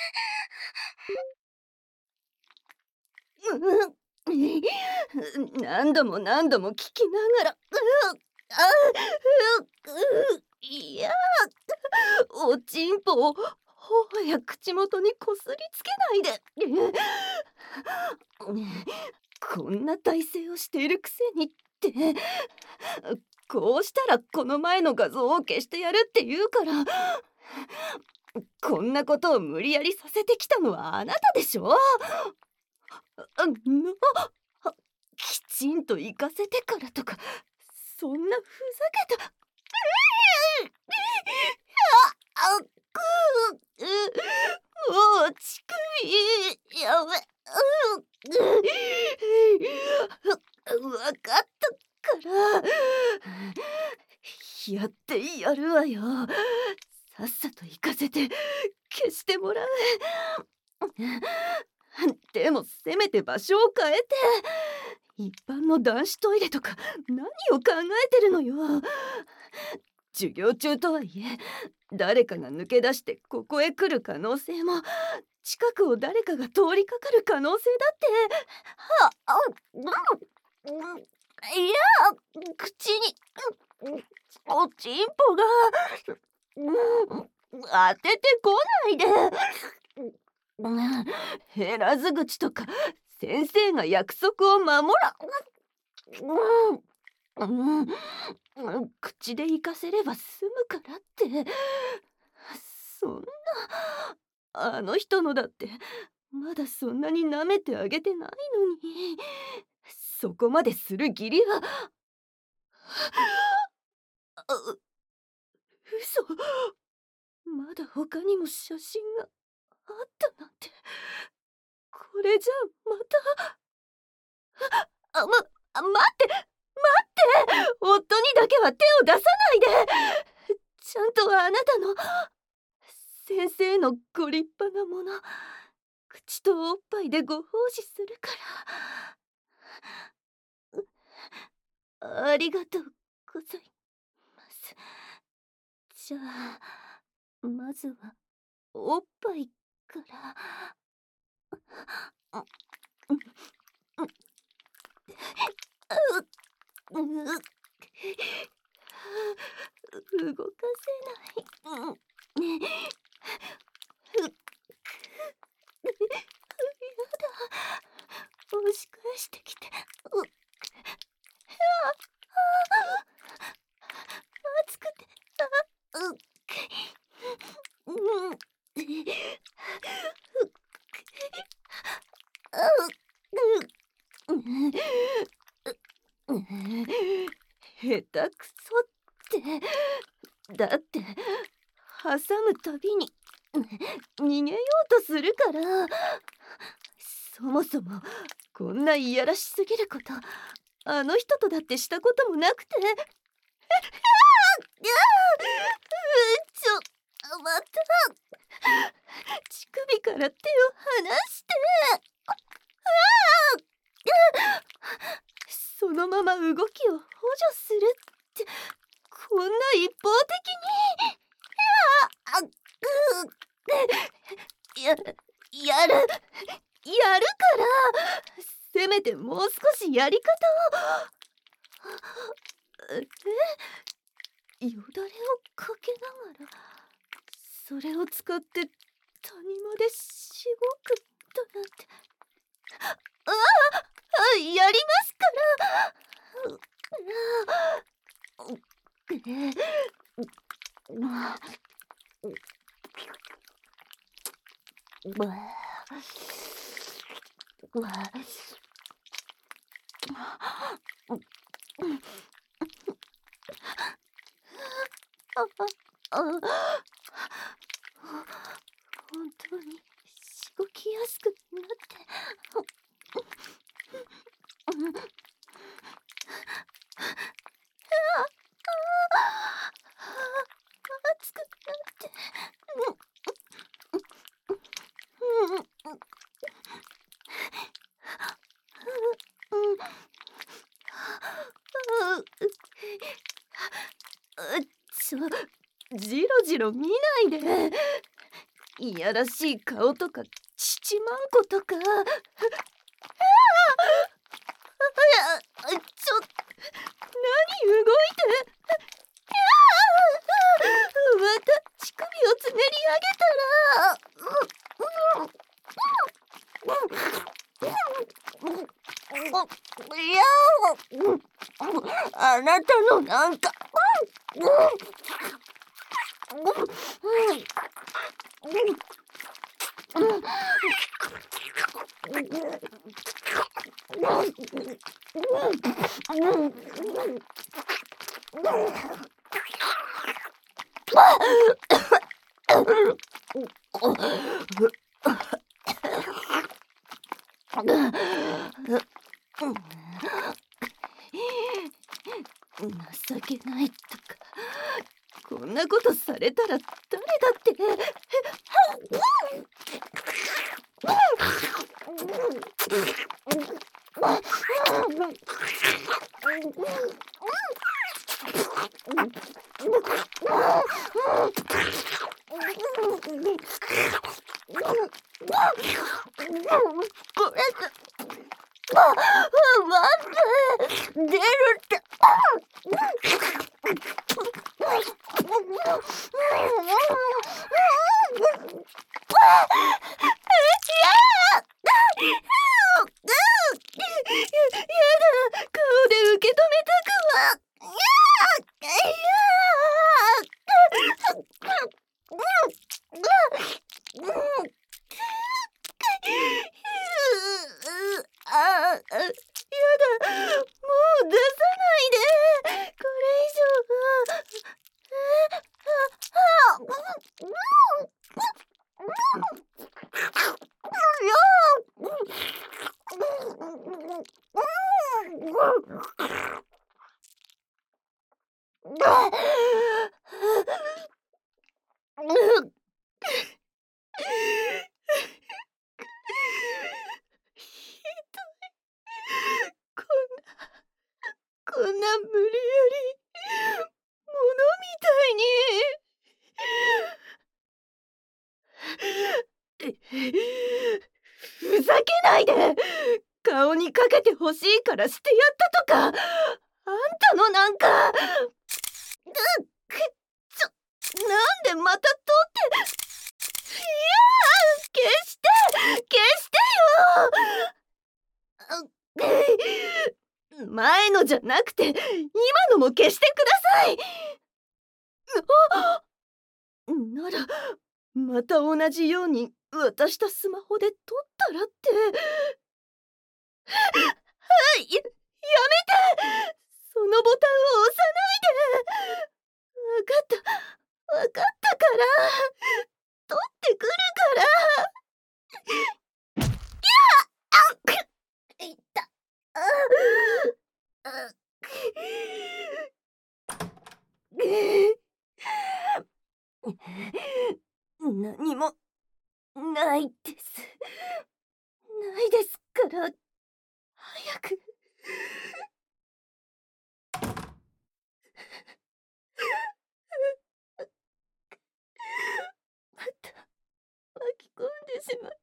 何度も何度も聞きながら、いや、おちんぽを頬や口元にこすりつけないで。こんな体勢をしているくせにって、こうしたらこの前の画像を消してやるって言うから、こんなことを無理やりさせてきたのはあなたでしょ。きちんと行かせてからとか、そんなふざけた。あ、もう乳首やめ。わかったからやってやるわよ。さっさと行かせて消してもらう。でもせめて場所を変えて、一般の男子トイレとか何を考えてるのよ。授業中とはいえ、誰かが抜け出してここへ来る可能性も、近くを誰かが通りかかる可能性だって。いや、口におちんぽが当ててこないで。減らず口とか先生が約束を守ら。口で行かせれば済むからって。そんな、あの人のだってまだそんなに舐めてあげてないのに、そこまでする義理は。嘘。まだ他にも写真があったなんて。これじゃまた。待って夫にだけは手を出さないで。ちゃんとあなたの先生のご立派なもの、口とおっぱいでご奉仕するから。ありがとうございます。じゃあまずはおっぱいから。動かせない。やだ、押し返してきて。熱くて。下手くそって。だって挟むたびに逃げようとするから。そもそもこんないやらしすぎること、あの人とだってしたこともなくて。また乳首から手を離して。そのまま動きを補助するって、こんな一方的に。やるからせめてもう少しやり方を。よだれをかけながら、それを使って谷間でしごくだなんて。やりますから本当にしごきやすくなって。熱くなって。じろじろ見ないで。 いやらしい顔とか七万個とか。何動いて。また乳首をつねり上げたら。いやあなたのなんか。情けないとか、こんなことされたら誰だって。待って、出るって。顔で受け止めたくは。やだ、もう出さないで。これ以上こんな無理やり物みたいに。ふざけないで。顔にかけてほしいからしてやったとか。あんたのなんか。なんでまた撮って。いや消してよ。前のじゃなくて今のも消してください。ならまた同じように渡したスマホで撮ったらって。やめて。そのボタンを押さないで。わかったから撮ってくるから。いった何もないです。ないですから早く。また巻き込んでしまった。